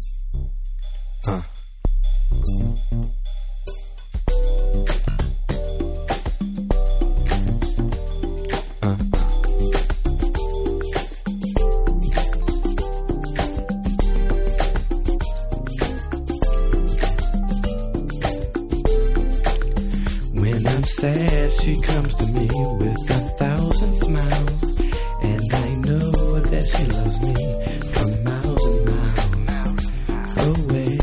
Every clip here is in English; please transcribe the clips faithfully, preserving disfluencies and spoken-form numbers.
Uh. Uh. When I'm sad, she comes to me with a thousand smiles, and I know that she loves me from miles and miles away.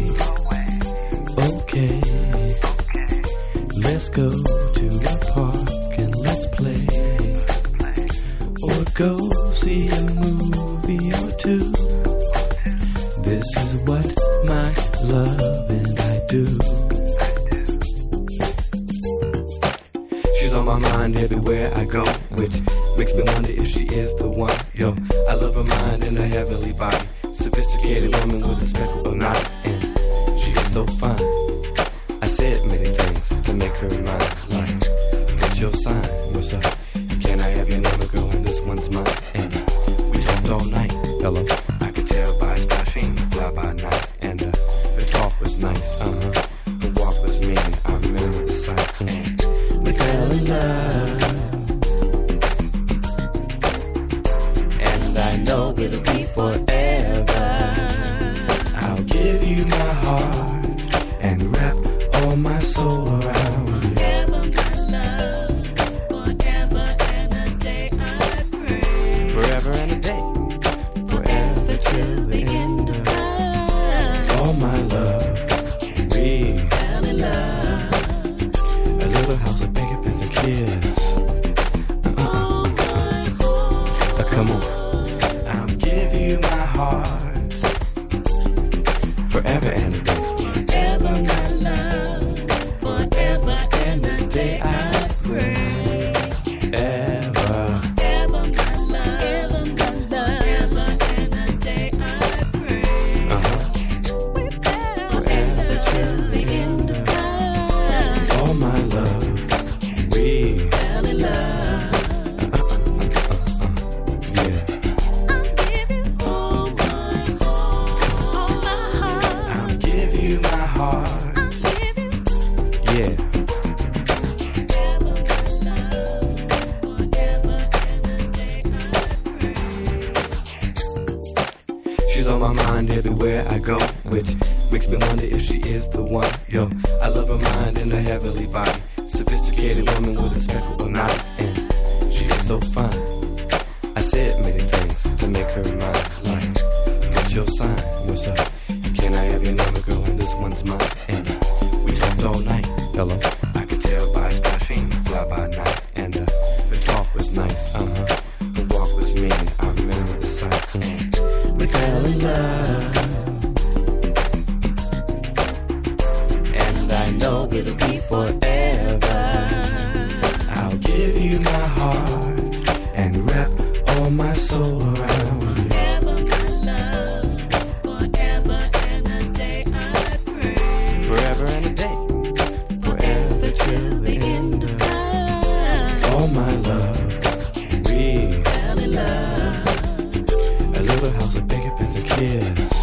Okay, let's go to a park and let's play, or go see a movie or two. This is what my love and I do. She's on my mind everywhere I go, which makes me wonder if she is the one. Yo, I love her mind and her heavenly body. Sophisticated woman with a speckle of night, and she is so fine. I said many things to make her mine, like, what's your sign? What's up? Can I have your number, girl? And this one's mine. And we talked all night. Hello? I could tell by star she ain't fly by night. And uh, the talk was nice. Uh-huh. The walk was mean. I remember the sight. And we fell in love, and I know it'll be forever. I'll give you my heart and wrap all my soul around you. Forever, my love, forever and a day I pray. Forever and a day, forever till the end of time. All my love, we Fell in love. a little house of picket fence and kids. Oh, my heart. Uh, come on, I'll give you my heart, forever and a day. Forever, my love, forever and a day I pray. Ever, Ever, my love, ever, my love, ever and a day I pray. uh-huh. Forever till the end of time. All my love, we Fell in love. yeah. I'll give you all my heart, all my heart. I'll give you my heart, I'll give you yeah. forever, my love, forever and a day I pray. She's on my mind everywhere I go, which makes me wonder if she is the one. Yo, I love her mind and her heavenly body. Sophisticated woman with a speckle of night, and she is so fine. I said many things to make her mine, like, what's your sign? What's up? Can I have your number, girl? And this one's mine. And we talked all night. Hello? I could tell by star she ain't fly by night. And uh, the talk was nice. Uh-huh. The walk was mean. I remember the sight. And we fell in love, and I know it'll be forever. I'll give you my heart and wrap all my soul around you. Forever, my love, forever and a day I pray. Forever and a day, forever till the end of time. all my love. We Fell in love. a little house of picket fence and kids.